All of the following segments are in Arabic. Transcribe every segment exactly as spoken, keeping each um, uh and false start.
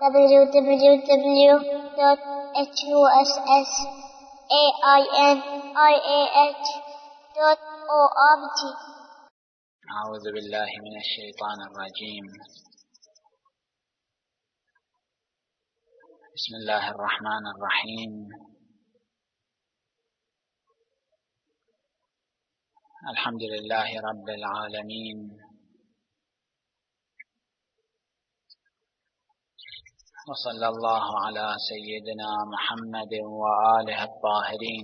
w w w dot huss ainih dot org. أعوذ بالله من الشيطان الرجيم. بسم الله الرحمن الرحيم. الحمد لله رب العالمين، وصلى الله على سيدنا محمد وآله الطاهرين.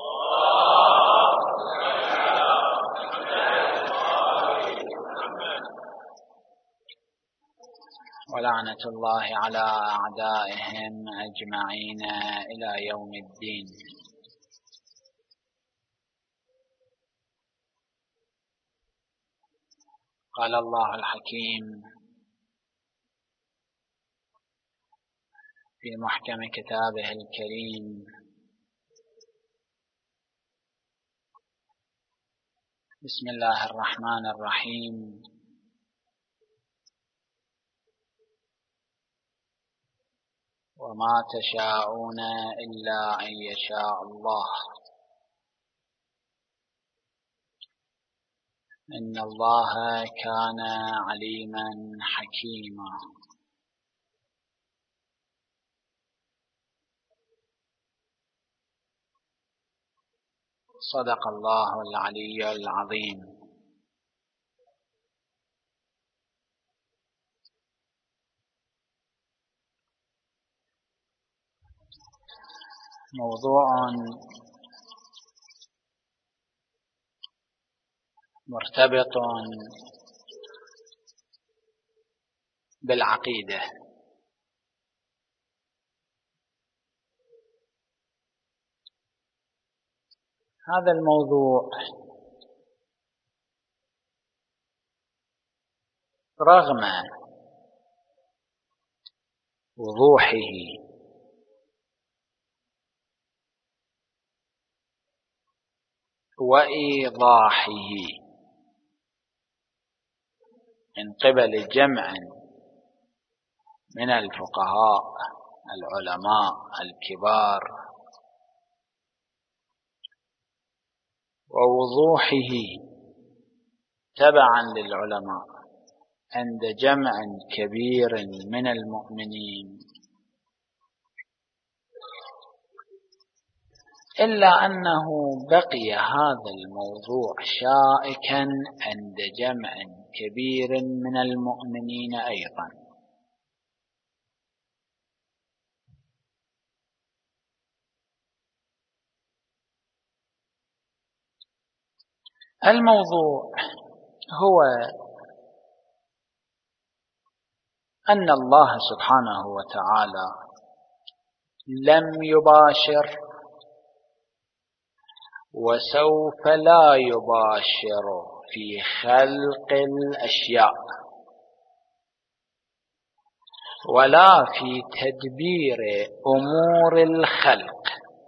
ولعنة الله على أعدائهم أجمعين إلى يوم الدين. قال الله الحكيم في محكم كتابه الكريم: بسم الله الرحمن الرحيم. وما تشاءون إلا أن يشاء الله إن الله كان عليما حكيما. صدق الله العلي العظيم. موضوع مرتبط بالعقيدة. هذا الموضوع رغم وضوحه وإيضاحه من قبل جمع من الفقهاء العلماء الكبار، ووضوحه تبعا للعلماء عند جمع كبير من المؤمنين، إلا أنه بقي هذا الموضوع شائكا عند جمع كبير من المؤمنين أيضا. الموضوع هو أن الله سبحانه وتعالى لم يباشر وسوف لا يباشر في خلق الأشياء ولا في تدبير أمور الخلق،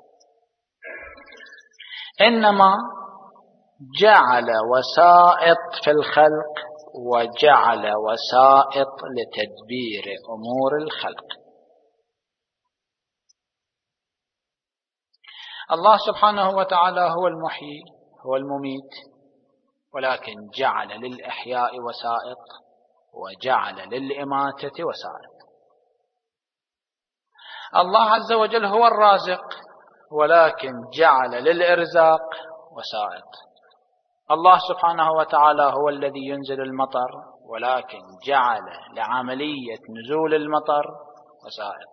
إنما جعل وسائط في الخلق وجعل وسائط لتدبير أمور الخلق. الله سبحانه وتعالى هو المحيي هو المميت، ولكن جعل للإحياء وسائط وجعل للإماتة وسائط. الله عز وجل هو الرازق، ولكن جعل للإرزاق وسائط. الله سبحانه وتعالى هو الذي ينزل المطر، ولكن جعل لعملية نزول المطر وسائط.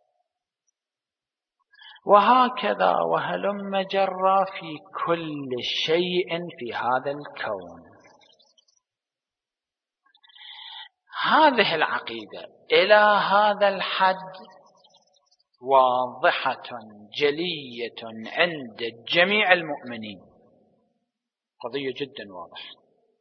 وهكذا وهلم جرى في كل شيء في هذا الكون. هذه العقيدة إلى هذا الحد واضحة جلية عند جميع المؤمنين، قضية جدا واضحة.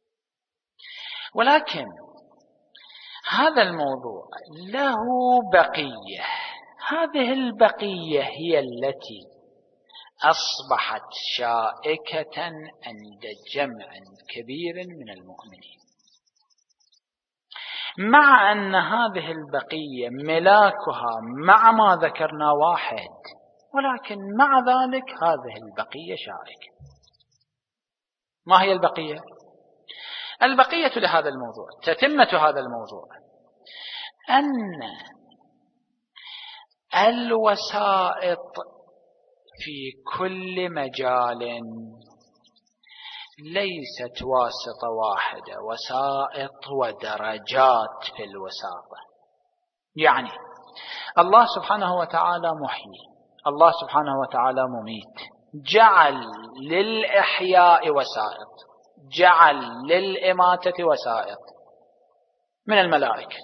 ولكن هذا الموضوع له بقية، هذه البقية هي التي أصبحت شائكة عند جمع كبير من المؤمنين. مع أن هذه البقية ملاكها مع ما ذكرنا واحد، ولكن مع ذلك هذه البقية شائكة. ما هي البقية؟ البقية لهذا الموضوع، تتمة هذا الموضوع، أن الوسائط في كل مجال ليست واسطة واحدة، وسائط ودرجات في الوساطة. يعني الله سبحانه وتعالى محيي، الله سبحانه وتعالى مميت، جعل للإحياء وسائط، جعل للإماتة وسائط من الملائكة.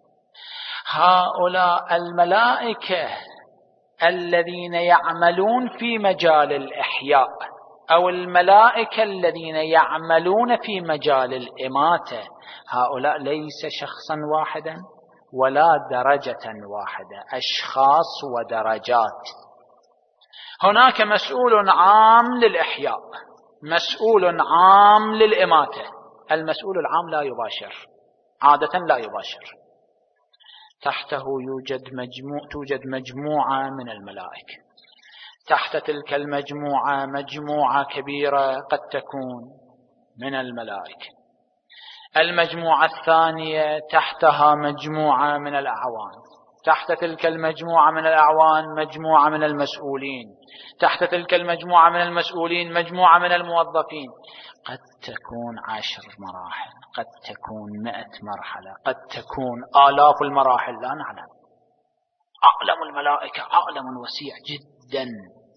هؤلاء الملائكة الذين يعملون في مجال الإحياء أو الملائكة الذين يعملون في مجال الإماتة، هؤلاء ليس شخصا واحدا ولا درجة واحدة، أشخاص ودرجات. هناك مسؤول عام للإحياء، مسؤول عام للإماتة. المسؤول العام لا يباشر، عادة لا يباشر، تحته يوجد مجموع توجد مجموعة من الملائكة، تحت تلك المجموعة مجموعة كبيرة قد تكون من الملائكة، المجموعة الثانية تحتها مجموعة من الأعوان، تحت تلك المجموعة من الأعوان مجموعة من المسؤولين، تحت تلك المجموعة من المسؤولين مجموعة من الموظفين. قد تكون عشر مراحل، قد تكون مئة مرحلة، قد تكون آلاف المراحل، لا نعلم. عالم الملائكة عالم وسيع جدا،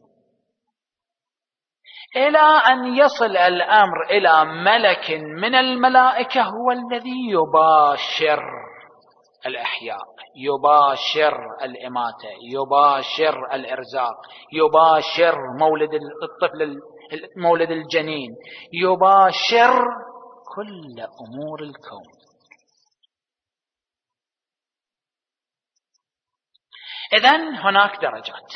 إلى أن يصل الأمر إلى ملك من الملائكة هو الذي يباشر الإحياء، يباشر الإماتة، يباشر الإرزاق، يباشر مولد الطفل، مولد الجنين، يباشر كل أمور الكون. إذن هناك درجات.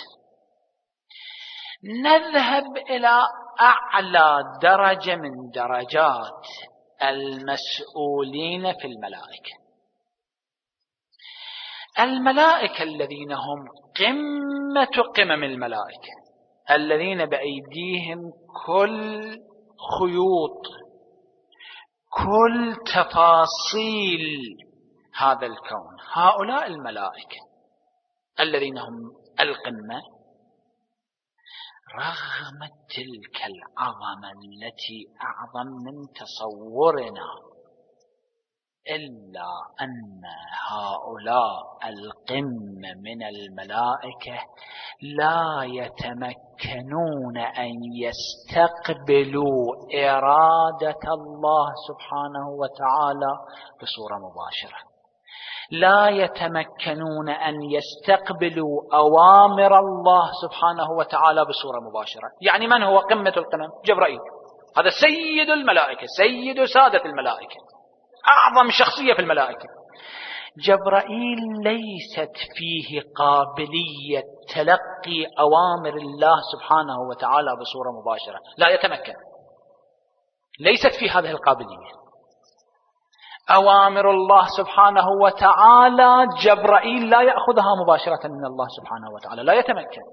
نذهب إلى أعلى درجة من درجات المسؤولين في الملائكة. الملائكة الذين هم قمة قمم الملائكة، الذين بأيديهم كل خيوط، كل تفاصيل هذا الكون، هؤلاء الملائكة الذين هم القمة، رغم تلك العظمة التي أعظم من تصورنا، إلا أن هؤلاء القمة من الملائكة لا يتمكنون أن يستقبلوا إرادة الله سبحانه وتعالى بصورة مباشرة، لا يتمكنون أن يستقبلوا أوامر الله سبحانه وتعالى بصورة مباشرة. يعني من هو قمة القمم؟ جبرائيل، هذا سيد الملائكة، سيد سادة الملائكة، أعظم شخصية في الملائكة. جبرائيل ليست فيه قابلية تلقي أوامر الله سبحانه وتعالى بصورة مباشرة، لا يتمكن، ليست في هذه القابلية. أوامر الله سبحانه وتعالى جبرائيل لا يأخذها مباشرة من الله سبحانه وتعالى، لا يتمكن.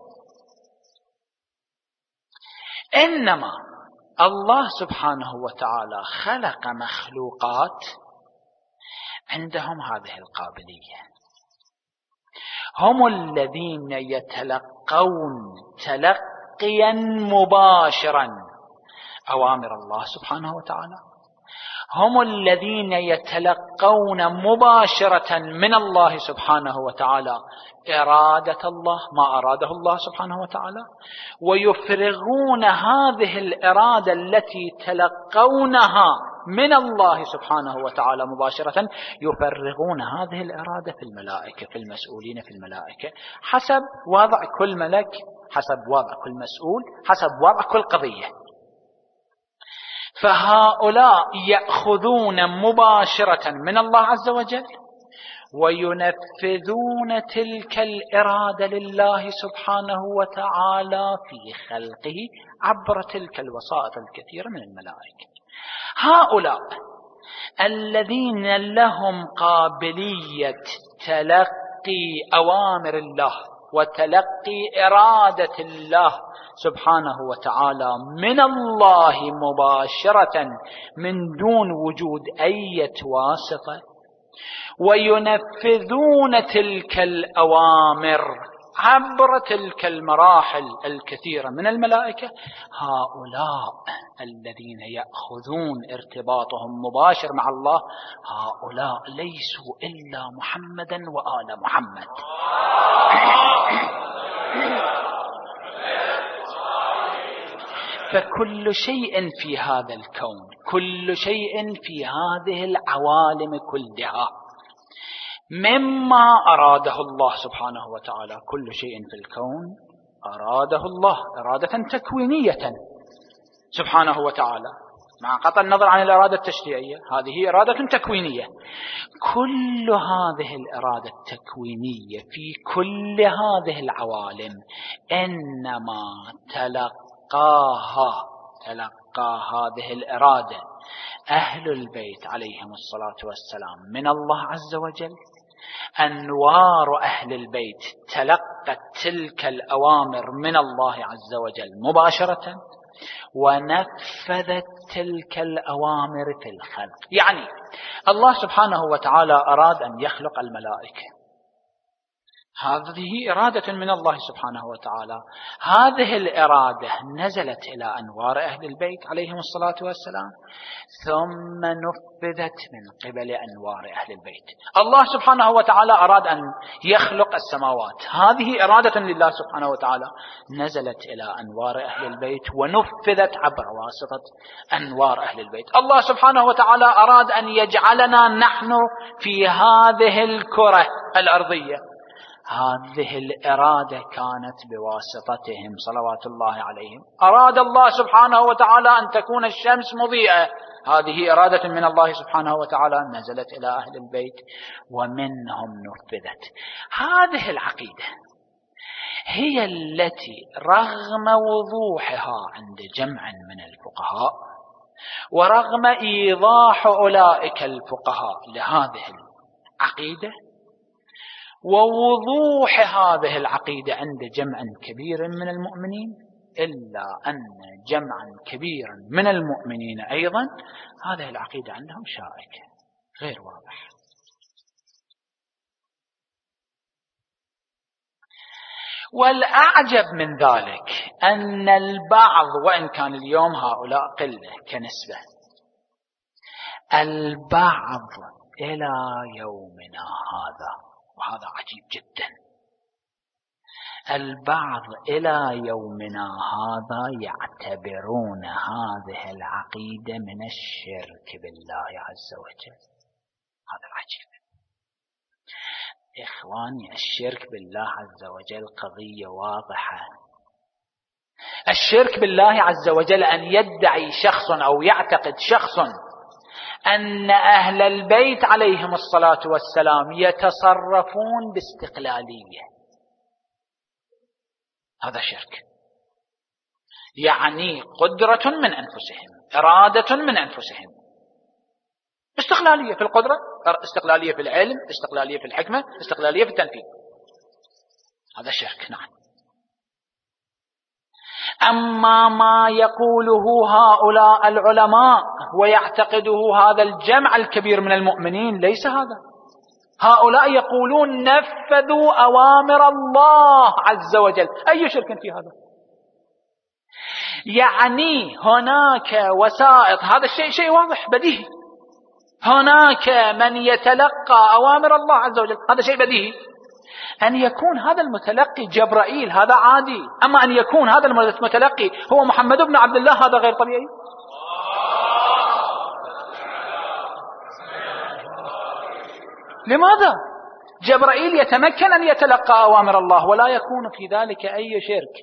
إنما الله سبحانه وتعالى خلق مخلوقات عندهم هذه القابلية، هم الذين يتلقون تلقيا مباشرا أوامر الله سبحانه وتعالى، هم الذين يتلقون مباشرة من الله سبحانه وتعالى إرادة الله، ما أراده الله سبحانه وتعالى، ويفرغون هذه الإرادة التي تلقونها من الله سبحانه وتعالى مباشرة، يفرغون هذه الإرادة في الملائكة، في المسؤولين في الملائكة، حسب وضع كل ملك، حسب وضع كل مسؤول، حسب وضع كل قضية. فهؤلاء يأخذون مباشرة من الله عز وجل وينفذون تلك الإرادة لله سبحانه وتعالى في خلقه عبر تلك الوسائط الكثيرة من الملائكة. هؤلاء الذين لهم قابلية تلقي أوامر الله وتلقي إرادة الله سبحانه وتعالى من الله مباشرة من دون وجود أي واسطة، وينفذون تلك الأوامر عبر تلك المراحل الكثيرة من الملائكة، هؤلاء الذين يأخذون ارتباطهم مباشر مع الله هؤلاء ليسوا إلا محمدا وآل محمد. فكل شيء في هذا الكون، كل شيء في هذه العوالم كلها مما أراده الله سبحانه وتعالى، كل شيء في الكون أراده الله إرادة تكوينية سبحانه وتعالى، مع قطع النظر عن الإرادة التشريعية، هذه إرادة تكوينية. كل هذه الإرادة التكوينية في كل هذه العوالم إنما تلقاها تلقى هذه الإرادة أهل البيت عليهم الصلاة والسلام من الله عز وجل. أنوار أهل البيت تلقت تلك الأوامر من الله عز وجل مباشرة، ونفذت تلك الأوامر في الخلق. يعني الله سبحانه وتعالى أراد أن يخلق الملائكة، هذه إرادة من الله سبحانه وتعالى. هذه الإرادة نزلت إلى أنوار أهل البيت عليهم الصلاة والسلام، ثم نفذت من قبل أنوار أهل البيت. الله سبحانه وتعالى أراد أن يخلق السماوات، هذه إرادة لله سبحانه وتعالى نزلت إلى أنوار أهل البيت ونفذت عبر واسطة أنوار أهل البيت. الله سبحانه وتعالى أراد أن يجعلنا نحن في هذه الكرة الأرضية، هذه الإرادة كانت بواسطتهم صلوات الله عليهم. أراد الله سبحانه وتعالى أن تكون الشمس مضيئة، هذه إرادة من الله سبحانه وتعالى نزلت إلى أهل البيت ومنهم نفذت. هذه العقيدة هي التي رغم وضوحها عند جمع من الفقهاء، ورغم إيضاح أولئك الفقهاء لهذه العقيدة، ووضوح هذه العقيدة عند جمع كبير من المؤمنين، إلا أن جمعا كبيرا من المؤمنين أيضا هذه العقيدة عندهم شائكة غير واضح. والأعجب من ذلك أن البعض، وإن كان اليوم هؤلاء قلة كنسبة، البعض إلى يومنا هذا، وهذا عجيب جدا، البعض إلى يومنا هذا يعتبرون هذه العقيدة من الشرك بالله عز وجل. هذا العجيب. إخواني، الشرك بالله عز وجل قضية واضحة. الشرك بالله عز وجل أن يدعي شخص أو يعتقد شخص أن أهل البيت عليهم الصلاة والسلام يتصرفون باستقلالية، هذا شرك. يعني قدرة من أنفسهم، إرادة من أنفسهم، استقلالية في القدرة، استقلالية في العلم، استقلالية في الحكمة، استقلالية في التنفيذ، هذا شرك. نعم. أما ما يقوله هؤلاء العلماء ويعتقده هذا الجمع الكبير من المؤمنين ليس هذا. هؤلاء يقولون نفذوا أوامر الله عز وجل. أي شرك في هذا؟ يعني هناك وسائط، هذا الشيء شيء واضح بديهي. هناك من يتلقى أوامر الله عز وجل، هذا شيء بديهي. أن يكون هذا المتلقي جبرائيل هذا عادي، أما أن يكون هذا المتلقي هو محمد بن عبد الله هذا غير طبيعي. لماذا؟ جبرائيل يتمكن أن يتلقى أوامر الله ولا يكون في ذلك أي شرك.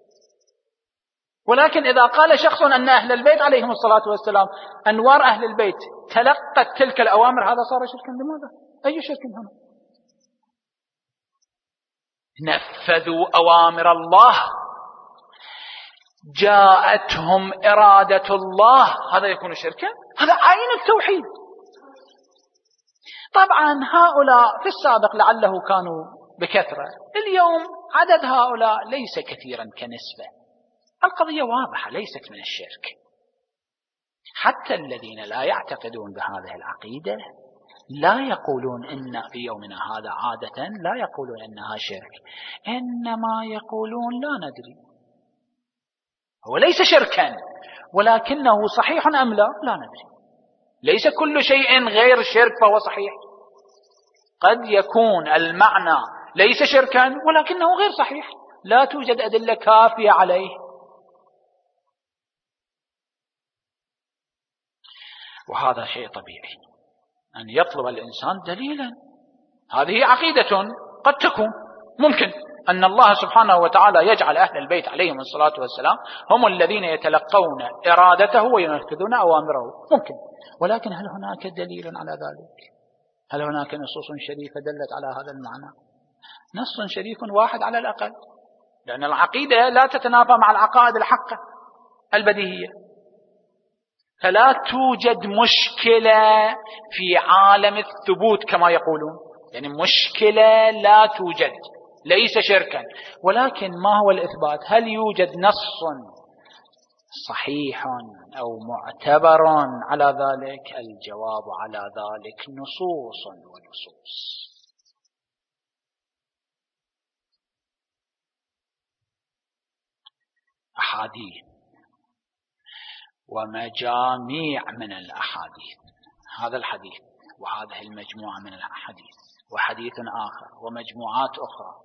ولكن إذا قال شخص أن أهل البيت عليهم الصلاة والسلام أنوار أهل البيت تلقت تلك الأوامر، هذا صار شركا. لماذا؟ أي شرك هنا؟ نفذوا أوامر الله، جاءتهم إرادة الله، هذا يكون شركا؟ هذا عين التوحيد. طبعا هؤلاء في السابق لعله كانوا بكثرة، اليوم عدد هؤلاء ليس كثيرا كنسبة. القضية واضحة، ليست من الشرك. حتى الذين لا يعتقدون بهذه العقيدة لا يقولون إن في يومنا هذا عادة لا يقولون إنها شرك، إنما يقولون لا ندري، هو ليس شركا ولكنه صحيح أم لا لا ندري. ليس كل شيء غير شرك فهو صحيح، قد يكون المعنى ليس شركا ولكنه غير صحيح، لا توجد أدلة كافية عليه. وهذا شيء طبيعي أن يطلب الإنسان دليلا. هذه عقيدة قد تكون ممكن أن الله سبحانه وتعالى يجعل أهل البيت عليهم الصلاة والسلام هم الذين يتلقون إرادته وينفذون أوامره، ممكن، ولكن هل هناك دليل على ذلك؟ هل هناك نصوص شريفة دلت على هذا المعنى؟ نص شريف واحد على الأقل، لأن العقيدة لا تتنافى مع العقائد الحقة البديهية. فلا توجد مشكلة في عالم الثبوت كما يقولون، يعني مشكلة لا توجد، ليس شركا. ولكن ما هو الإثبات؟ هل يوجد نص صحيح أو معتبر على ذلك؟ الجواب على ذلك نصوص ونصوص. أحاديث ومجاميع من الأحاديث، هذا الحديث وهذه المجموعة من الأحاديث وحديث آخر ومجموعات أخرى،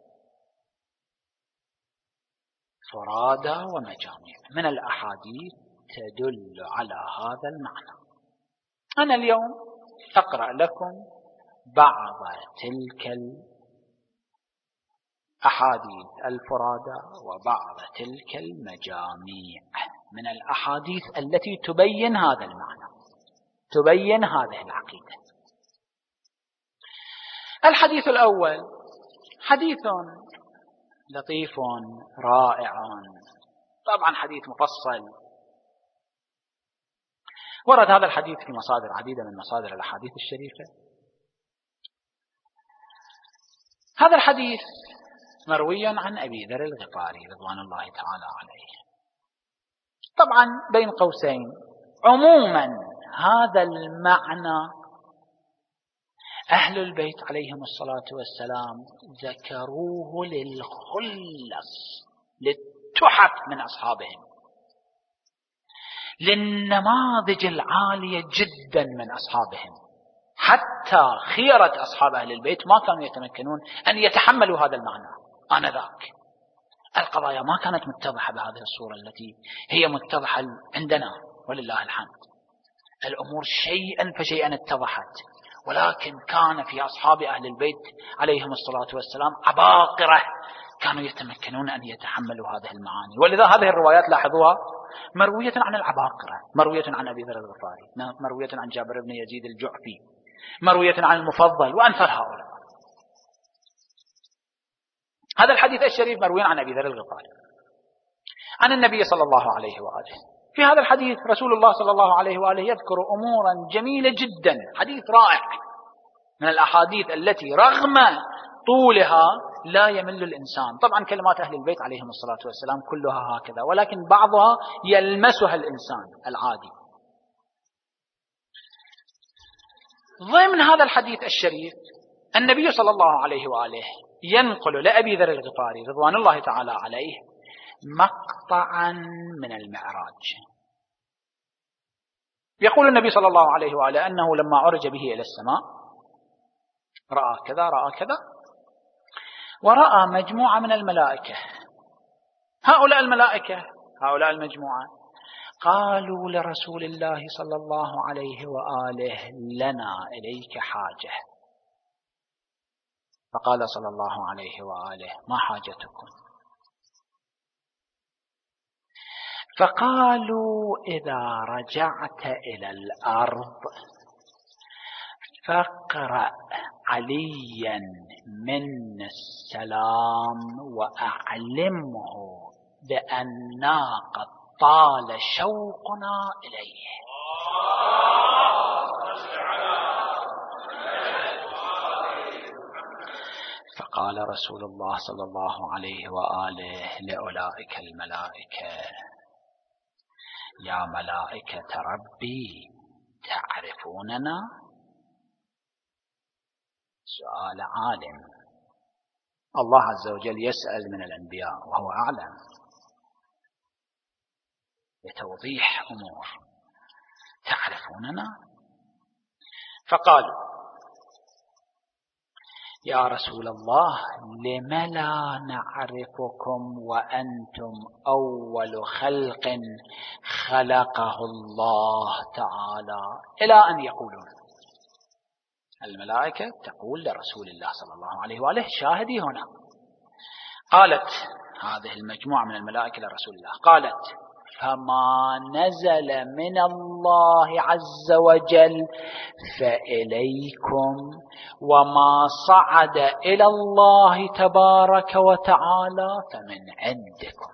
فرادى ومجاميع من الأحاديث تدل على هذا المعنى. أنا اليوم أقرأ لكم بعض تلك الأحاديث الفرادى وبعض تلك المجاميع من الأحاديث التي تبين هذا المعنى، تبين هذه العقيدة. الحديث الأول حديث لطيف رائع، طبعا حديث مفصل، ورد هذا الحديث في مصادر عديدة من مصادر الأحاديث الشريفة. هذا الحديث مروي عن أبي ذر الغفاري رضوان الله تعالى عليه. طبعا بين قوسين، عموما هذا المعنى أهل البيت عليهم الصلاة والسلام ذكروه للخلص، للتحف من أصحابهم، للنماذج العالية جدا من أصحابهم. حتى خيرة أصحاب أهل البيت ما كانوا يتمكنون أن يتحملوا هذا المعنى آنذاك. القضايا ما كانت متضحة بهذه الصورة التي هي متضحة عندنا ولله الحمد. الأمور شيئا فشيئا اتضحت، ولكن كان في أصحاب أهل البيت عليهم الصلاة والسلام عباقرة كانوا يتمكنون أن يتحملوا هذه المعاني. ولذا هذه الروايات لاحظوها مروية عن العباقرة، مروية عن أبي ذر الغفاري، مروية عن جابر بن يزيد الجعفي، مروية عن المفضل وأمثال هؤلاء. هذا الحديث الشريف مروي عن أبي ذر الغفاري عن النبي صلى الله عليه وآله. في هذا الحديث رسول الله صلى الله عليه وآله يذكر أمورا جميلة جدا، حديث رائع من الأحاديث التي رغم طولها لا يمل الإنسان. طبعا كلمات أهل البيت عليهم الصلاة والسلام كلها هكذا، ولكن بعضها يلمسها الإنسان العادي. ضمن هذا الحديث الشريف النبي صلى الله عليه وآله ينقل لأبي ذر الغفاري رضوان الله تعالى عليه مقطعا من المعراج. يقول النبي صلى الله عليه وآله أنه لما عرج به إلى السماء رأى كذا رأى كذا، ورأى مجموعة من الملائكة. هؤلاء الملائكة هؤلاء المجموعة قالوا لرسول الله صلى الله عليه وآله لنا إليك حاجة. فقال صلى الله عليه وآله ما حاجتكم؟ فقالوا إذا رجعت إلى الأرض فاقرأ عليا منا السلام وأعلمه بأننا قد طال شوقنا إليه. فقال رسول الله صلى الله عليه وآله لأولئك الملائكة: يا ملائكة ربي تعرفوننا؟ سؤال عالم. الله عز وجل يسأل من الأنبياء وهو أعلم، لتوضيح أمور. تعرفوننا؟ فقالوا: يا رسول الله لم لا نعرفكم وأنتم أول خلق خلقه الله تعالى، إلى أن يقولون. الملائكة تقول لرسول الله صلى الله عليه وآله: شاهدي هنا. قالت هذه المجموعة من الملائكة لرسول الله، قالت: فما نزل من الله عز وجل فإليكم، وما صعد إلى الله تبارك وتعالى فمن عندكم.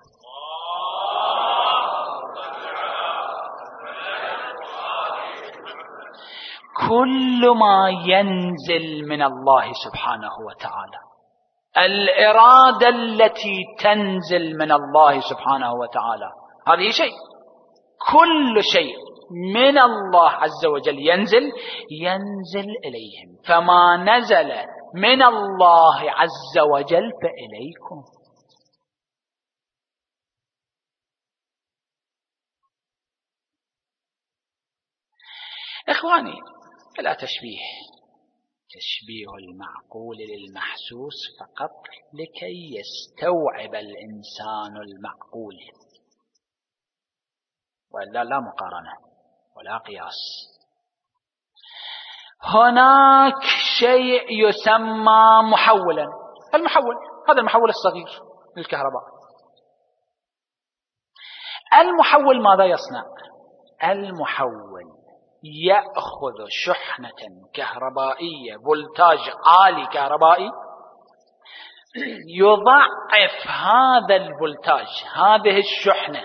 كل ما ينزل من الله سبحانه وتعالى، الإرادة التي تنزل من الله سبحانه وتعالى، هذه شيء. كل شيء من الله عز وجل ينزل ينزل إليهم. فما نزل من الله عز وجل فإليكم. إخواني، لا تشبيه، تشبيه المعقول للمحسوس فقط لكي يستوعب الإنسان المعقول، وإلا لا مقارنة ولا قياس. هناك شيء يسمى محولا. المحول هذا المحول الصغير للكهرباء. المحول ماذا يصنع؟ المحول يأخذ شحنة كهربائية فولتاج عالي كهربائي، يضعف هذا الفولتاج، هذه الشحنة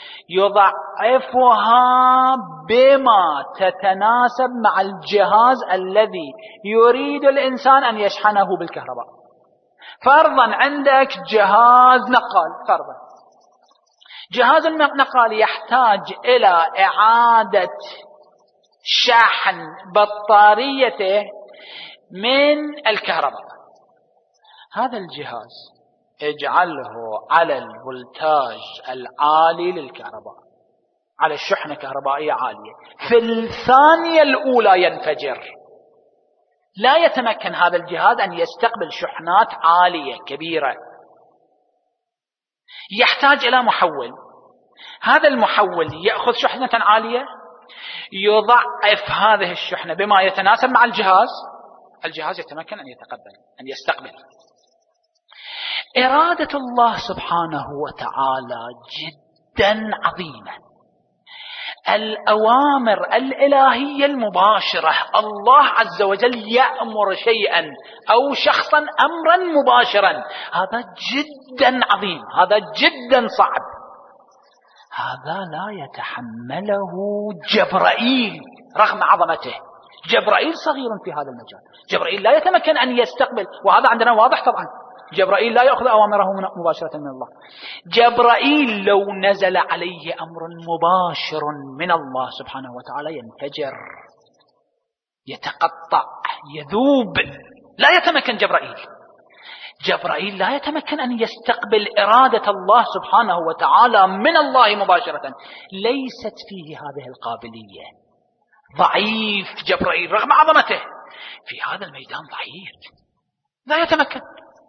يضعفها بما تتناسب مع الجهاز الذي يريد الإنسان أن يشحنه بالكهرباء. فرضا عندك جهاز نقال، فرضا جهاز النقال يحتاج إلى إعادة شحن بطاريته من الكهرباء. هذا الجهاز اجعله على الفولتاج العالي للكهرباء، على الشحنة كهربائية عالية، في الثانية الأولى ينفجر. لا يتمكن هذا الجهاز أن يستقبل شحنات عالية كبيرة، يحتاج إلى محول. هذا المحول يأخذ شحنة عالية، يضعف هذه الشحنة بما يتناسب مع الجهاز، الجهاز يتمكن أن يتقبل أن يستقبل. إرادة الله سبحانه وتعالى جدا عظيمة. الأوامر الإلهية المباشرة، الله عز وجل يأمر شيئا أو شخصا أمرا مباشرا، هذا جدا عظيم، هذا جدا صعب. هذا لا يتحمله جبرائيل رغم عظمته. جبرائيل صغير في هذا المجال، جبرائيل لا يتمكن أن يستقبل، وهذا عندنا واضح طبعا. جبرائيل لا يأخذ أوامره مباشرة من الله. جبرائيل لو نزل عليه أمر مباشر من الله سبحانه وتعالى ينفجر، يتقطع، يذوب. لا يتمكن جبرائيل. جبرائيل لا يتمكن أن يستقبل إرادة الله سبحانه وتعالى من الله مباشرة، ليست فيه هذه القابلية. ضعيف جبرائيل رغم عظمته، في هذا الميدان ضعيف، لا يتمكن.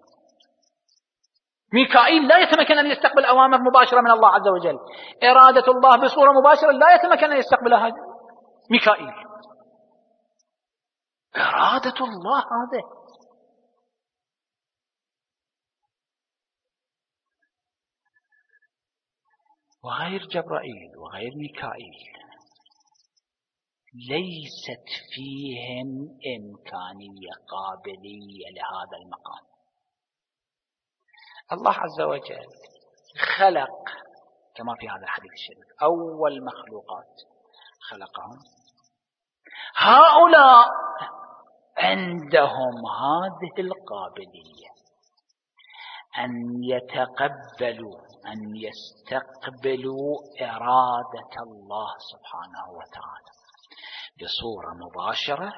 ميكائيل لا يتمكن أن يستقبل أوامر مباشرة من الله عز وجل. إرادة الله بصورة مباشرة لا يتمكن أن يستقبلها ميكائيل. إرادة الله هذا. وغير جبرائيل وغير ميكائيل ليست فيهم إمكانية قابلية لهذا المقام. الله عز وجل خلق كما في هذا الحديث الشريف أول مخلوقات خلقهم، هؤلاء عندهم هذه القابلية. أن يتقبلوا أن يستقبلوا إرادة الله سبحانه وتعالى بصورة مباشرة،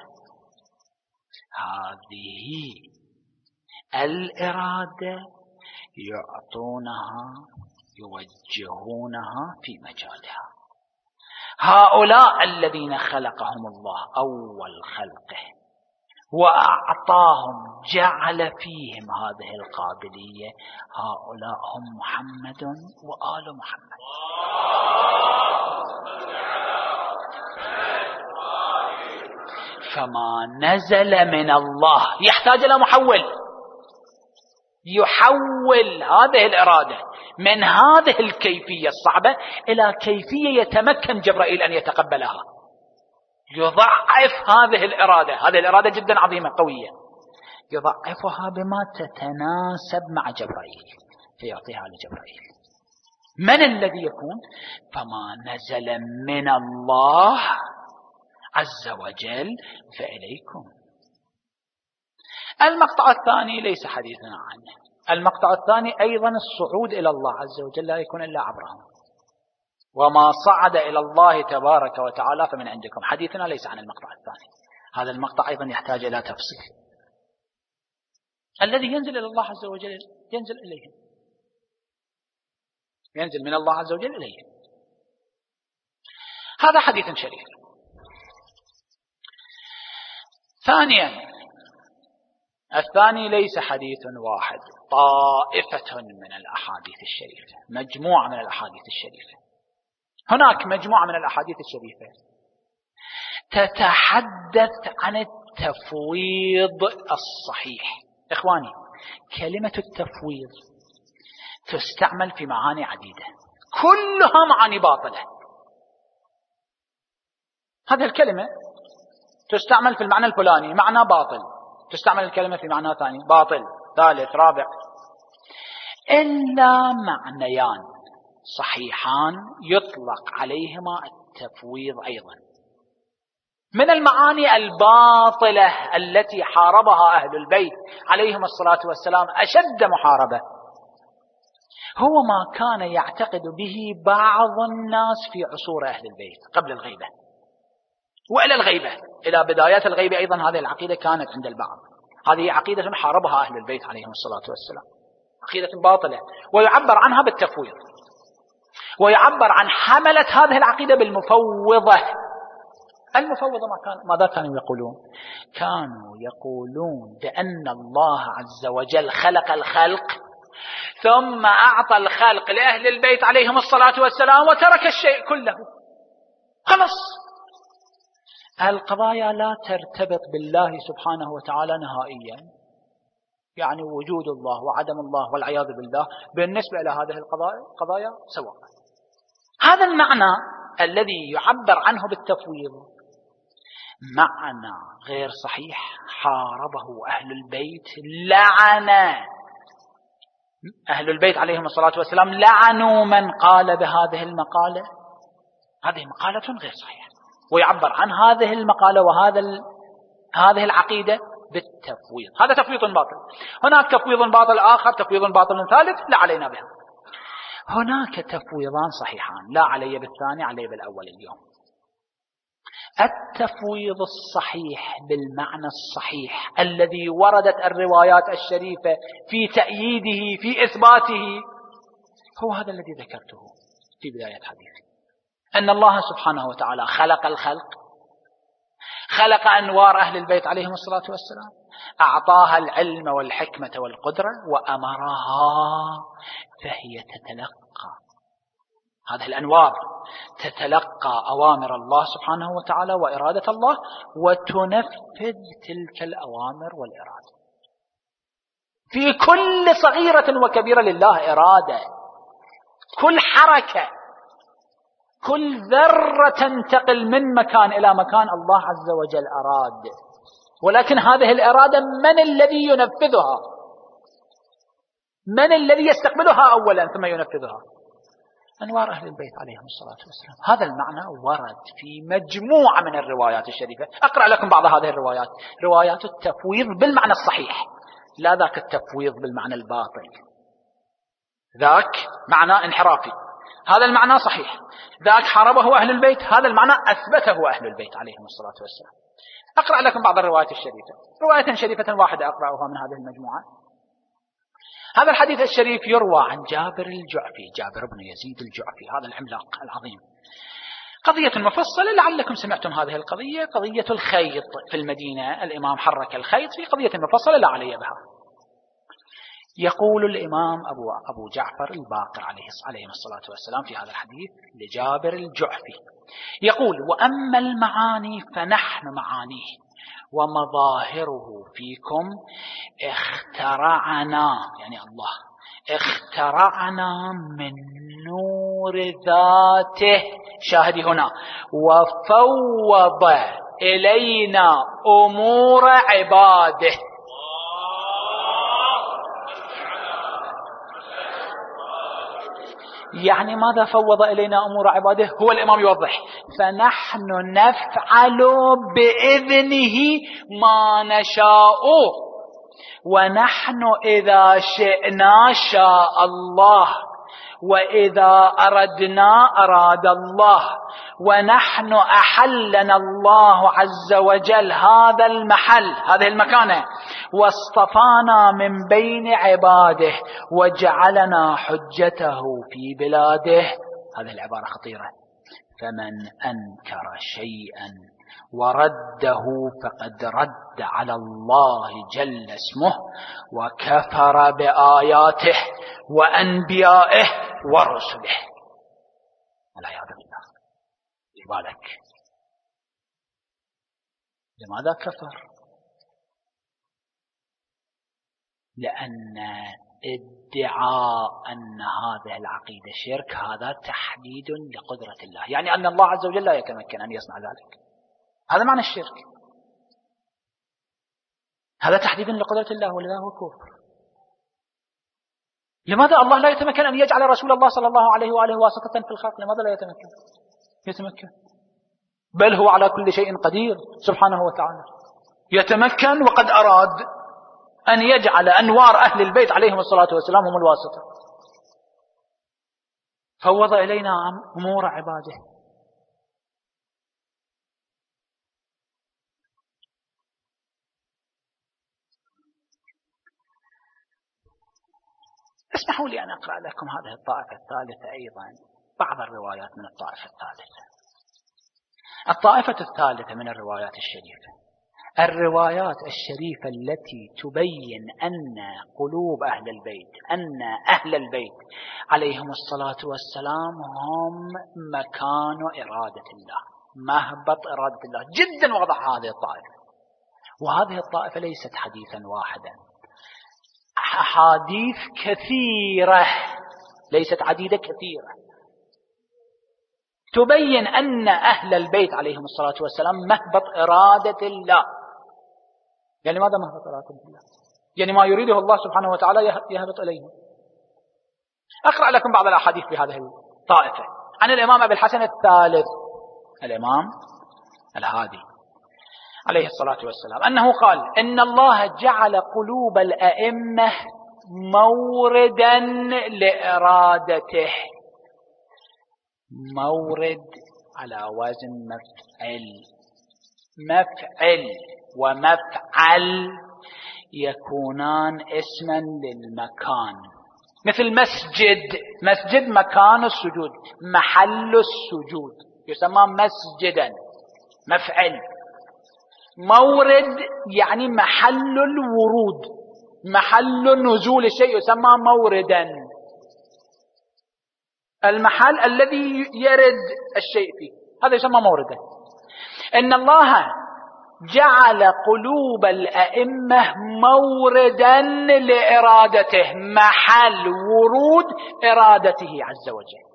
هذه الإرادة يعطونها يوجهونها في مجالها. هؤلاء الذين خلقهم الله أول خلقه وأعطاهم جعل فيهم هذه القابلية، هؤلاء هم محمد وآل محمد. فما نزل من الله يحتاج إلى محول يحول هذه الإرادة من هذه الكيفية الصعبة إلى كيفية يتمكن جبرائيل أن يتقبلها، يضعف هذه الإرادة. هذه الإرادة جدا عظيمة قوية، يضعفها بما تتناسب مع جبرائيل فيعطيها لجبرائيل. من الذي يكون؟ فما نزل من الله عز وجل فإليكم. المقطع الثاني ليس حديثنا عنه. المقطع الثاني أيضا الصعود إلى الله عز وجل لا يكون إلا عبرهم، وما صعد إلى الله تبارك وتعالى فمن عندكم. حديثنا ليس عن المقطع الثاني. هذا المقطع أيضا يحتاج إلى تفصيل. الذي ينزل إلى الله عز وجل ينزل إليهم، ينزل من الله عز وجل إليهم. هذا حديث شريف. ثانيا، الثاني ليس حديث واحد، طائفة من الأحاديث الشريفة، مجموعة من الأحاديث الشريفة. هناك مجموعة من الأحاديث الشريفة تتحدث عن التفويض الصحيح. إخواني، كلمة التفويض تستعمل في معاني عديدة، كلها معاني باطلة. هذه الكلمة تستعمل في المعنى الفلاني معنى باطل، تستعمل الكلمة في معنى ثاني باطل، ثالث، رابع، إلا معنيان صحيحان يطلق عليهما التفويض أيضا. من المعاني الباطلة التي حاربها أهل البيت عليهم الصلاة والسلام أشد محاربة هو ما كان يعتقد به بعض الناس في عصور أهل البيت قبل الغيبة وإلى الغيبة، إلى بدايات الغيبة أيضا هذه العقيدة كانت عند البعض. هذه عقيدة حاربها أهل البيت عليهم الصلاة والسلام، عقيدة باطلة، ويعبر عنها بالتفويض، ويعبر عن حملة هذه العقيدة بالمفوضة. المفوضة ما كان ماذا كانوا يقولون؟ كانوا يقولون بأن الله عز وجل خلق الخلق ثم أعطى الخلق لأهل البيت عليهم الصلاة والسلام وترك الشيء كله. خلص، القضايا لا ترتبط بالله سبحانه وتعالى نهائيا، يعني وجود الله وعدم الله والعياذ بالله بالنسبة إلى هذه القضايا سواء. هذا المعنى الذي يعبر عنه بالتفويض معنى غير صحيح، حاربه أهل البيت، لعن أهل البيت عليهم الصلاة والسلام، لعنوا من قال بهذه المقالة. هذه مقالة غير صحيحة، ويعبر عن هذه المقالة وهذا هذه العقيدة بالتفويض. هذا تفويض باطل. هناك تفويض باطل آخر، تفويض باطل ثالث لا علينا به. هناك تفويضان صحيحان، لا علي بالثاني، علي بالأول اليوم. التفويض الصحيح بالمعنى الصحيح الذي وردت الروايات الشريفة في تأييده في إثباته هو هذا الذي ذكرته في بداية حديثي، أن الله سبحانه وتعالى خلق الخلق، خلق أنوار أهل البيت عليهم الصلاة والسلام، أعطاها العلم والحكمة والقدرة وأمرها فهي تتلقى هذه الأنوار، تتلقى أوامر الله سبحانه وتعالى وإرادة الله وتنفذ تلك الأوامر والإرادة. في كل صغيرة وكبيرة لله إرادة، كل حركة، كل ذرة تنتقل من مكان إلى مكان الله عز وجل أراد، ولكن هذه الإرادة من الذي ينفذها؟ من الذي يستقبلها أولا ثم ينفذها؟ أنوار أهل البيت عليهم الصلاة والسلام. هذا المعنى ورد في مجموعة من الروايات الشريفة. أقرأ لكم بعض هذه الروايات، روايات التفويض بالمعنى الصحيح، لا ذاك التفويض بالمعنى الباطل. ذاك معنى انحرافي، هذا المعنى صحيح. ذاك حاربه أهل البيت، هذا المعنى أثبته أهل البيت عليهم الصلاة والسلام. أقرأ لكم بعض الروايات الشريفة، رواية شريفة واحدة أقرأها من هذه المجموعة. هذا الحديث الشريف يروى عن جابر الجعفي، جابر بن يزيد الجعفي، هذا العملاق العظيم. قضية مفصلة، لعلكم سمعتم هذه القضية، قضية الخيط في المدينة. الإمام حرك الخيط في قضية مفصلة لا علي بها. يقول الإمام أبو, أبو جعفر الباقر عليه, عليه الصلاة والسلام في هذا الحديث لجابر الجعفي، يقول: وأما المعاني فنحن معانيه ومظاهره فيكم اخترعنا، يعني الله اخترعنا من نور ذاته، شاهدي هنا، وفوض إلينا أمور عباده. يعني ماذا فوض إلينا أمور عباده؟ هو الإمام يوضح: فنحن نفعل بإذنه ما نشاء، ونحن إذا شئنا شاء الله، وإذا أردنا أراد الله، ونحن أحلنا الله عز وجل هذا المحل، هذه المكانة، واصطفانا من بين عباده وجعلنا حجته في بلاده. هذه العبارة خطيرة. فمن أنكر شيئا ورده فقد رد على الله جل اسمه وكفر بآياته وأنبيائه ورسله، والعياذ بالله. لذلك لماذا كفر؟ لأن ادعاء أن هذه العقيدة شرك هذا تحديد لقدرة الله، يعني أن الله عز وجل لا يتمكن أن يصنع ذلك. هذا معنى الشرك، هذا تحديد لقدرة الله، ولذا هو كفر. لماذا الله لا يتمكن أن يجعل رسول الله صلى الله عليه وآله واسطة في الخلق؟ لماذا لا يتمكن؟ يتمكن، بل هو على كل شيء قدير سبحانه وتعالى. يتمكن وقد أراد أن يجعل أنوار أهل البيت عليهم الصلاة والسلام هم الواسطة. فوض إلينا أمور عباده. اسمحوا لي أن أقرأ لكم هذه الطائفة الثالثة أيضا، بعض الروايات من الطائفة الثالثة. الطائفة الثالثة من الروايات الشريفة، الروايات الشريفة التي تبين أن قلوب أهل البيت، أن أهل البيت عليهم الصلاة والسلام هم مكان إرادة الله، مهبط إرادة الله. جدا واضح هذه الطائفة، وهذه الطائفة ليست حديثا واحدا، أحاديث كثيرة ليست عديدة، كثيرة تبين أن أهل البيت عليهم الصلاة والسلام مهبط إرادة الله. يعني ماذا مهبط إرادة الله؟ يعني ما يريده الله سبحانه وتعالى يهبط إليه. أقرأ لكم بعض الأحاديث بهذه الطائفة عن الإمام أبي الحسن الثالث، الإمام الهادي عليه الصلاة والسلام، أنه قال: إن الله جعل قلوب الأئمة موردا لإرادته. مورد على وزن مفعل، مفعل ومفعل يكونان اسما للمكان، مثل مسجد، مسجد مكان السجود، محل السجود يسمى مسجدا، مفعل. مورد يعني محل الورود، محل نزول الشيء يسمى موردا، المحل الذي يرد الشيء فيه هذا يسمى موردا. إن الله جعل قلوب الأئمة موردا لإرادته، محل ورود إرادته عز وجل.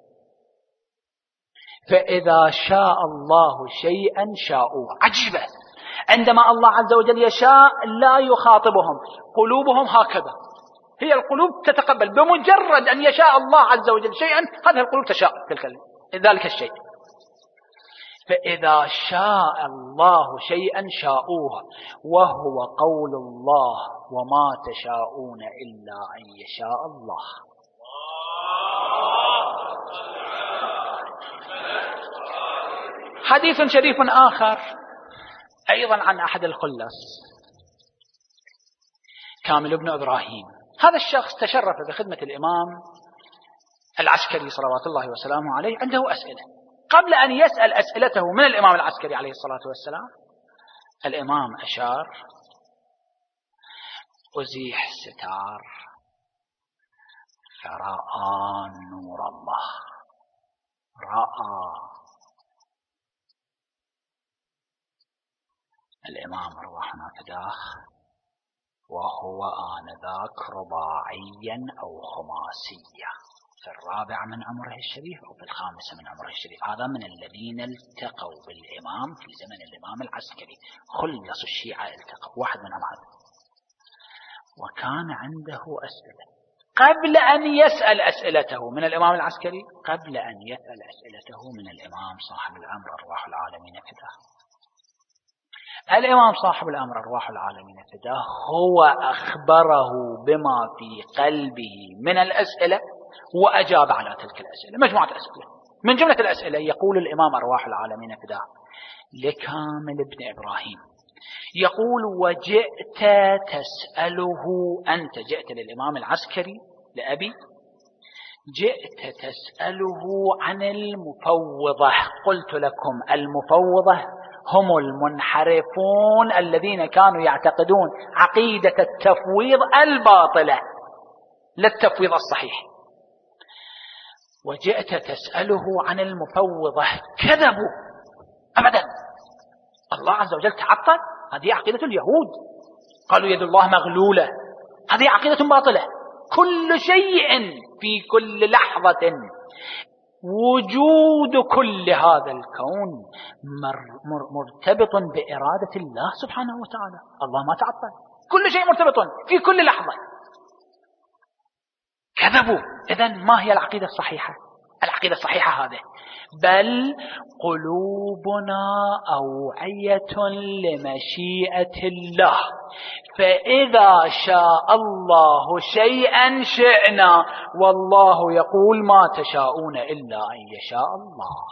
فإذا شاء الله شيئا شاءوه. عجيبة، عندما الله عز وجل يشاء لا يخاطبهم، قلوبهم هكذا، هي القلوب تتقبل بمجرد أن يشاء الله عز وجل شيئا، هذه القلوب تشاء تلك ذلك الشيء. فإذا شاء الله شيئا شاءوه، وهو قول الله: وما تشاءون إلا أن يشاء الله. حديث شريف آخر أيضا عن أحد الخلص كامل بن إبراهيم. هذا الشخص تشرف بخدمة الإمام العسكري صلوات الله وسلامه عليه. عنده أسئلة. قبل أن يسأل أسئلته من الإمام العسكري عليه الصلاة والسلام الإمام أشار: أزيح ستار فرأى نور الله. رأى الإمام أرواحنا فداه وهو آنذاك رباعيا أو خماسيا، في الرابع من عمره الشريف أو في الخامس من عمره الشريف. هذا من الذين التقوا بالإمام في زمن الإمام العسكري، خلص الشيعة التقوا، واحد منهم هذا. وكان عنده أسئلة قبل أن يسأل أسئلته من الإمام العسكري، قبل أن يسأل أسئلته من الإمام صاحب الأمر أرواح العالمين فداه. الإمام صاحب الأمر أرواح العالمين فداه هو أخبره بما في قلبه من الأسئلة وأجاب على تلك الأسئلة، مجموعة أسئلة. من جملة الأسئلة يقول الإمام أرواح العالمين فداه لكامل بن إبراهيم، يقول: وجئت تسأله، أنت جئت للإمام العسكري لأبي، جئت تسأله عن المفوضة. قلت لكم المفوضة هم المنحرفون الذين كانوا يعتقدون عقيدة التفويض الباطلة لا التفويض الصحيح. وجئت تسأله عن المفوضة، كذبوا أبدا. الله عز وجل تعطل، هذه عقيدة اليهود، قالوا يد الله مغلولة، هذه عقيدة باطلة. كل شيء في كل لحظة، وجود كل هذا الكون مرتبط بإرادة الله سبحانه وتعالى. الله ما تعطل، كل شيء مرتبط في كل لحظة. كذبوا. إذن ما هي العقيدة الصحيحة؟ العقيدة الصحيحة هذه: بل قلوبنا أوعية لمشيئة الله، فإذا شاء الله شيئا شئنا، والله يقول ما تشاءون إلا أن يشاء الله.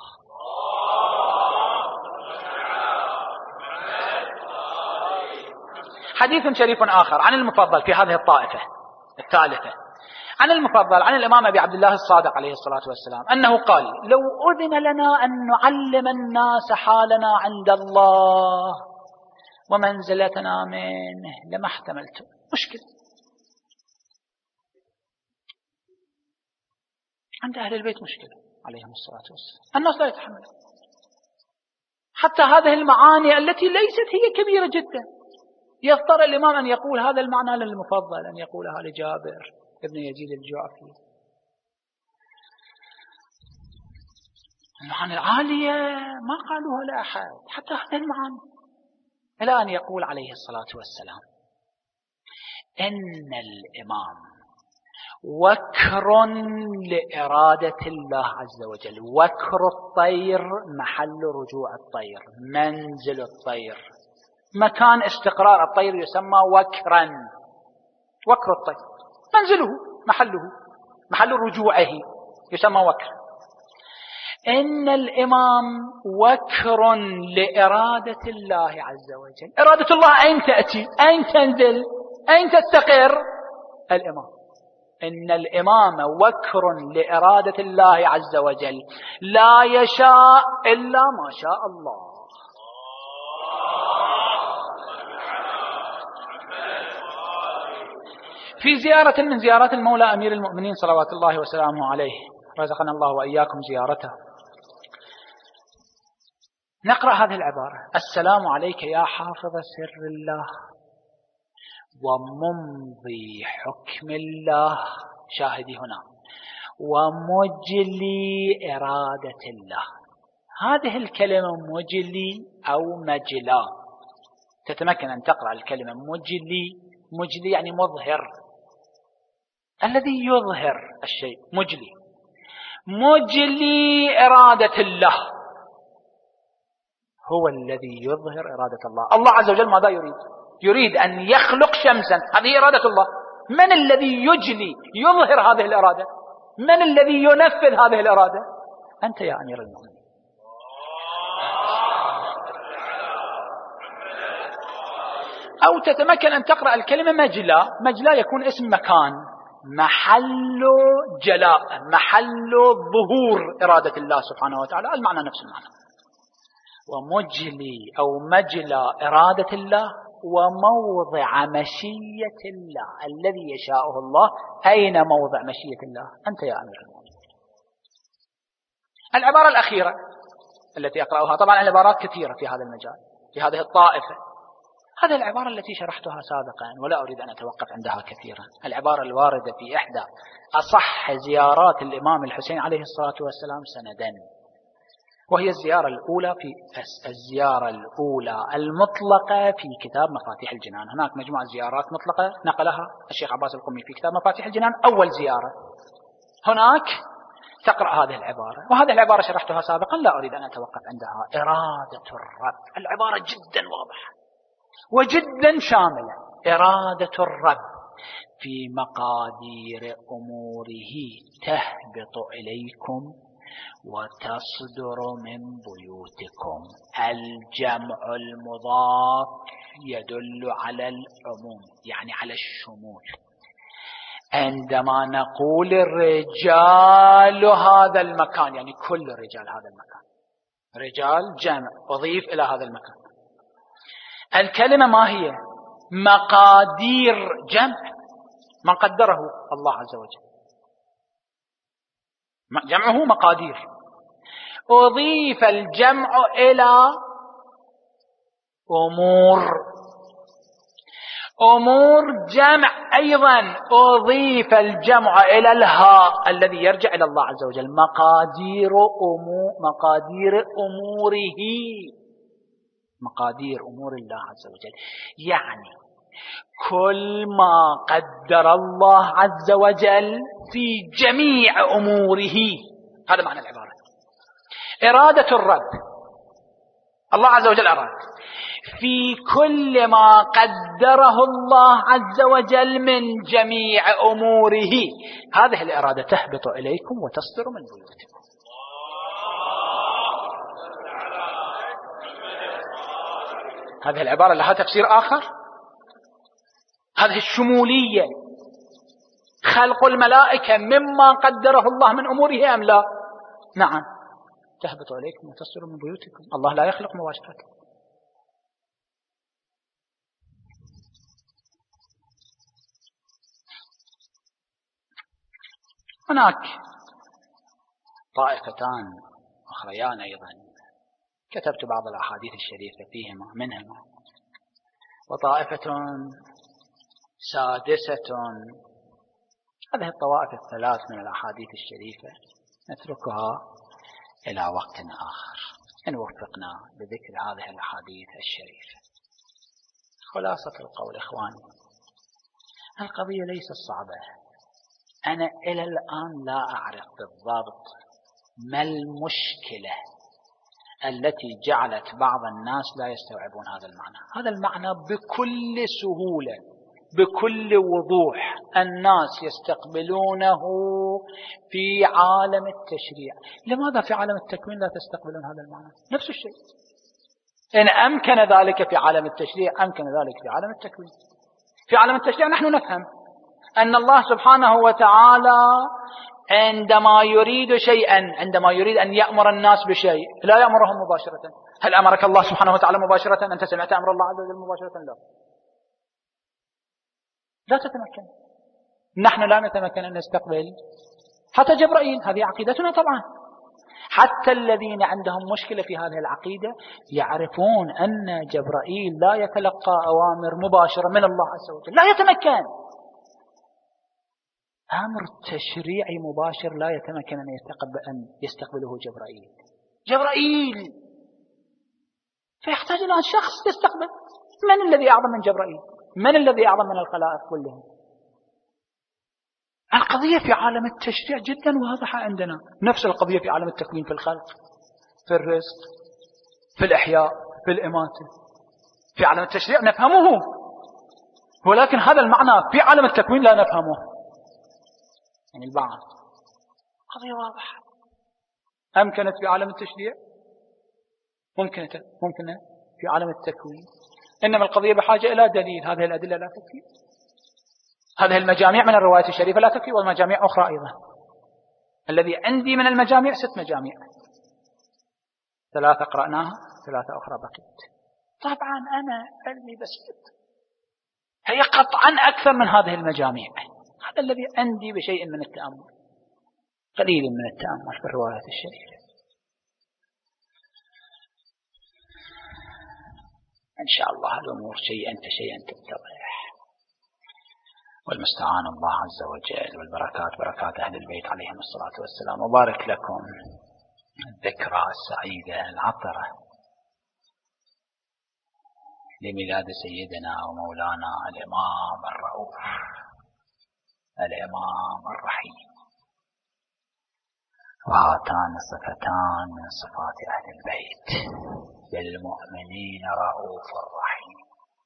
حديث شريف آخر عن المفضل في هذه الطائفة الثالثة، عن المفضل عن الإمام أبي عبد الله الصادق عليه الصلاة والسلام أنه قال: لو أذن لنا أن نعلم الناس حالنا عند الله ومنزلتنا منه لما احتملته. مشكلة عند أهل البيت، مشكلة عليهم الصلاة والسلام، الناس لا يتحملون حتى هذه المعاني التي ليست هي كبيرة جدا. يضطر الإمام أن يقول هذا المعنى للمفضل، أن يقولها لجابر ابن يزيد الجعفي. المعاني العالية ما قالوها لأحد، حتى هذه المعاني، إلى أن يقول عليه الصلاة والسلام: إن الإمام وكر لإرادة الله عز وجل. وكر الطير محل رجوع الطير، منزل الطير، مكان استقرار الطير يسمى وكرا. وكر الطير منزله، محله، محل رجوعه يسمى وكر. إن الإمام وكر لإرادة الله عز وجل. إرادة الله أين تأتي؟ أين تنزل؟ أين تستقر؟ الإمام. إن الإمام وكر لإرادة الله عز وجل، لا يشاء إلا ما شاء الله. في زيارة من زيارات المولى أمير المؤمنين صلوات الله وسلامه عليه، رزقنا الله وإياكم زيارته، نقرأ هذه العبارة: السلام عليك يا حافظ سر الله وممضي حكم الله، شاهدي هنا، ومجلي إرادة الله. هذه الكلمة مجلي أو مجلا، تتمكن أن تقرأ الكلمة مجلي. مجلي يعني مظهر، الذي يظهر الشيء مجلي. مجلي إرادة الله، هو الذي يظهر إرادة الله. الله عز وجل ماذا يريد؟ يريد أن يخلق شمسا، هذه إرادة الله. من الذي يجلي يظهر هذه الإرادة؟ من الذي ينفذ هذه الإرادة؟ أنت يا أمير المؤمنين. أو تتمكن أن تقرأ الكلمة مجلى. مجلى يكون اسم مكان، محل جلاء، محل ظهور إرادة الله سبحانه وتعالى، المعنى نفس المعنى. ومجلي أو مجلى إرادة الله وموضع مشية الله الذي يشاءه الله. أين موضع مشية الله؟ أنت يا أمير المؤمنين. العبارة الأخيرة التي أقرأها، طبعا العبارات كثيرة في هذا المجال في هذه الطائفة، هذه العبارة التي شرحتها سابقا ولا أريد أن أتوقف عندها كثيرا. العبارة الواردة في إحدى أصح زيارات الإمام الحسين عليه الصلاة والسلام سندا، وهي الزيارة الأولى في الزيارة الأولى المطلقة في كتاب مفاتيح الجنان. هناك مجموعة زيارات مطلقة نقلها الشيخ عباس القمي في كتاب مفاتيح الجنان. أول زيارة هناك تقرأ هذه العبارة، وهذه العبارة شرحتها سابقا لا أريد أن أتوقف عندها. إرادة الرب، العبارة جدا واضحة وجدا شاملة. إرادة الرب في مقادير أموره تهبط إليكم وتصدر من بيوتكم. الجمع المضاف يدل على العموم، يعني على الشمول. عندما نقول الرجال هذا المكان، يعني كل رجال هذا المكان. رجال جمع أضيف إلى هذا المكان. الكلمة ما هي؟ مقادير جمع، من قدره الله عز وجل، جمعه مقادير. أضيف الجمع إلى أمور، أمور جمع أيضا أضيف الجمع إلى الهاء الذي يرجع إلى الله عز وجل. مقادير أمور، مقادير أموره، مقادير أمور الله عز وجل، يعني كل ما قدر الله عز وجل في جميع أموره. هذا معنى العبارة. إرادة الرب، الله عز وجل أراد في كل ما قدره الله عز وجل من جميع أموره. هذه الإرادة تهبط إليكم وتصدر من بيوتكم. هذه العبارة لها تفسير آخر. هذه الشمولية، خلق الملائكة مما قدره الله من أموره أم لا؟ نعم، تهبط إليكم وتصدر من بيوتكم. الله لا يخلق مباشرة. هناك طائفتان أخريان أيضا كتبت بعض الأحاديث الشريفة فيهما منهما، وطائفة سادسة. هذه الطوائف الثلاث من الأحاديث الشريفة نتركها إلى وقت آخر إن وفقنا بذكر هذه الأحاديث الشريفة. خلاصة القول إخواني، القضية ليست صعبة. أنا إلى الآن لا أعرف بالضبط ما المشكلة التي جعلت بعض الناس لا يستوعبون هذا المعنى. هذا المعنى بكل سهولة بكل وضوح الناس يستقبلونه في عالم التشريع. لماذا في عالم التكوين لا تستقبلون هذا المعنى؟ نفس الشيء. إن أمكن ذلك في عالم التشريع أمكن ذلك في عالم التكوين. في عالم التشريع نحن نفهم أن الله سبحانه وتعالى عندما يريد شيئا، عندما يريد أن يأمر الناس بشيء لا يأمرهم مباشرة. هل أمرك الله سبحانه وتعالى مباشرة؟ أنت سمعت أمر الله عز وجل مباشرة؟ لا، لا تتمكن. نحن لا نتمكن أن نستقبل حتى جبرائيل. هذه عقيدتنا طبعا. حتى الذين عندهم مشكلة في هذه العقيدة يعرفون أن جبرائيل لا يتلقى أوامر مباشرة من الله عز وجل، لا يتمكن. أمر تشريعي مباشر لا يتمكن أن يستقبل أن يستقبله جبرائيل. جبرائيل فيحتاج إلى شخص يستقبل. من الذي أعظم من جبرائيل؟ من الذي أعظم من الخلائق كلهم؟ القضية في عالم التشريع جدا واضحة عندنا. نفس القضية في عالم التكوين، في الخلق، في الرزق، في الإحياء، في الإماتة. في عالم التشريع نفهمه، ولكن هذا المعنى في عالم التكوين لا نفهمه. يعني البعض قضية واضحة. أمكنت في عالم التشريع، ممكنة ممكنة في عالم التكوين. إنما القضية بحاجة إلى دليل. هذه الأدلة لا تكفي، هذه المجاميع من الرواية الشريفة لا تكفي، والمجاميع أخرى أيضا. الذي عندي من المجاميع ست مجاميع، ثلاثة قرأناها، ثلاثة أخرى بقيت. طبعا أنا علمي بسيط، هي قطعا أكثر من هذه المجاميع. هذا الذي عندي بشيء من التأمل، قليل من التأمل في الرواية الشريفة. إن شاء الله الأمور شيئا فشيئا تتضح، والمستعان الله عز وجل، والبركات بركات أهل البيت عليهم الصلاة والسلام. وبارك لكم الذكرى السعيدة العطرة لميلاد سيدنا ومولانا الإمام الرؤوف الإمام الرحيم. وهاتان الصفتان من صفات أهل البيت، بالمؤمنين رؤوف رحيم.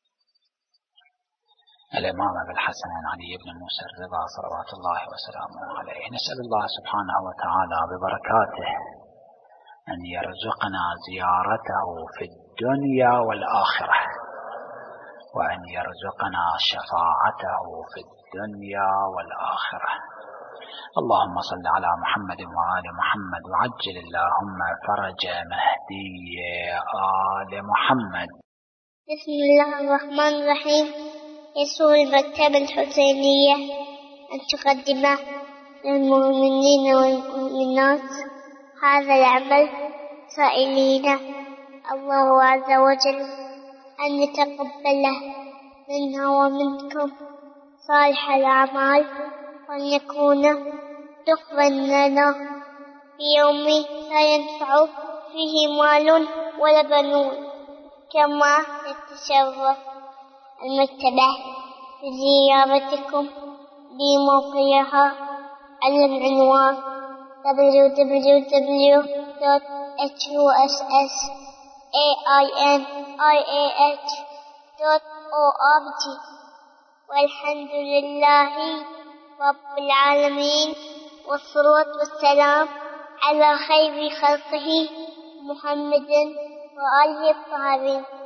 الإمام أبي الحسن علي بن موسى الرضا صلوات الله وسلامه عليه، نسأل الله سبحانه وتعالى ببركاته أن يرزقنا زيارته في الدنيا والآخرة، وأن يرزقنا شفاعته في الدنيا والآخرة. اللهم صل على محمد وآل محمد، وعجل اللهم فرج مهدي آل محمد. بسم الله الرحمن الرحيم. يسر المكتبة الحسينية أن تقدم للمؤمنين والمؤمنات هذا العمل، سائلين الله عز وجل أن يتقبله منا ومنكم صالح الأعمال، وأن يكون دخلا لنا في يوم لا ينفع فيه مال ولا بنون. كما يتشرف المكتبة بزيارتكم بموقعها على العنوان دبليو دبليو دبليو دوت إتش يو إس إس إيه آي إن آي إيه إتش دوت أو آر جي. والحمد لله رب العالمين، والصلاة والسلام على خير خلقه محمد وآله الطاهرين.